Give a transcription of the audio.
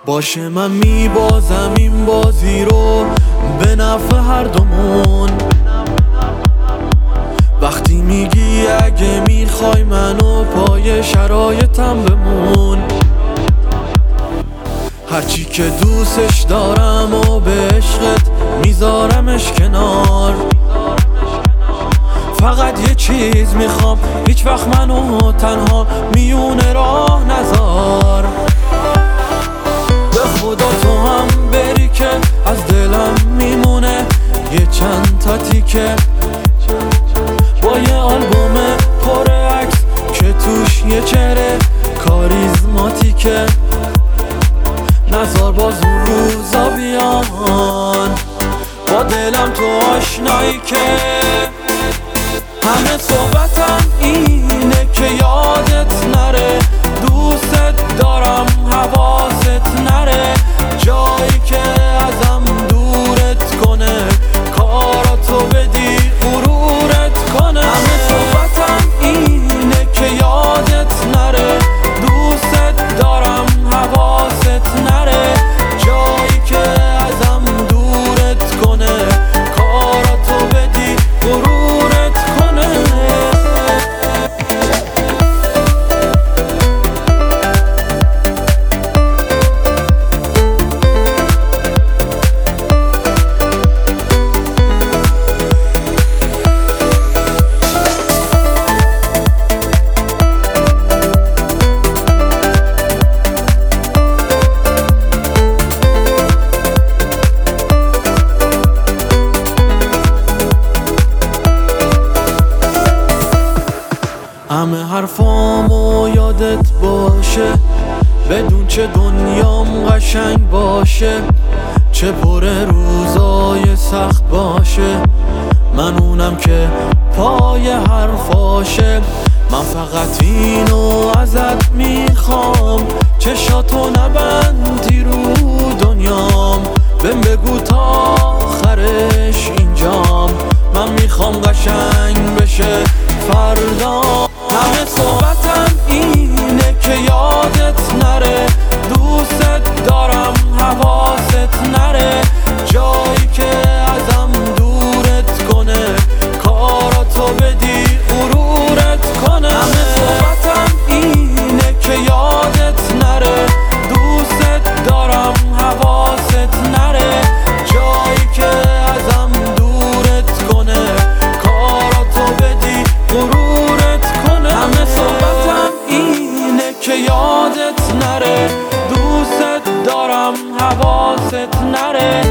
باشه من میبازم این بازی رو به نفع هر دومون. وقتی میگی اگه میخوای منو پای شرایطم بمون، هرچی که دوستش دارم و به عشقت میذارمش کنار. فقط یه چیز میخوام، هیچ وقت منو تنها میونه راه نذار. به خدا تو هم بری که از دلم میمونه یه چند تا تیکه، با یه آلبوم پر عکس که توش یه چهره کاریزماتیکه. نذار باز اون روزا بیان، با دلم تو آشنایی که همه صحبتم اینه که یادت نره، دوست دارم حواست نره، جایی که ازم دورت کنه کاراتو بدی غرورت کنه. همه صحبتم اینه که یادت نره، دوست دارم حواست نره، جایی که ازم دورت کنه کاراتو بدی غرورت کنه. همه حرفامو یادت باشه، بدون چه دنیام قشنگ باشه، چه پر روزای سخت باشه، من اونم که پای حرفاشه. من فقط اینو ازت میخوام، چشاتو نبندی رو دنیام، بهم بگو تا آخرش اینجام، من میخوام قشنگ بشه فردا. همه صحبتم اینه که یادت نره، دوست دارم حواست نره، جایی که ازم دورت کنه کاراتو بدی غرورت کنه. همه صحبتم اینه که یادت نره، دوست دارم حواست نره، جایی که ازم دورت کنه کاراتو بدی غرورت کنه. همه صحبتم اینه که یادت نره، دوست دارم حواست نره،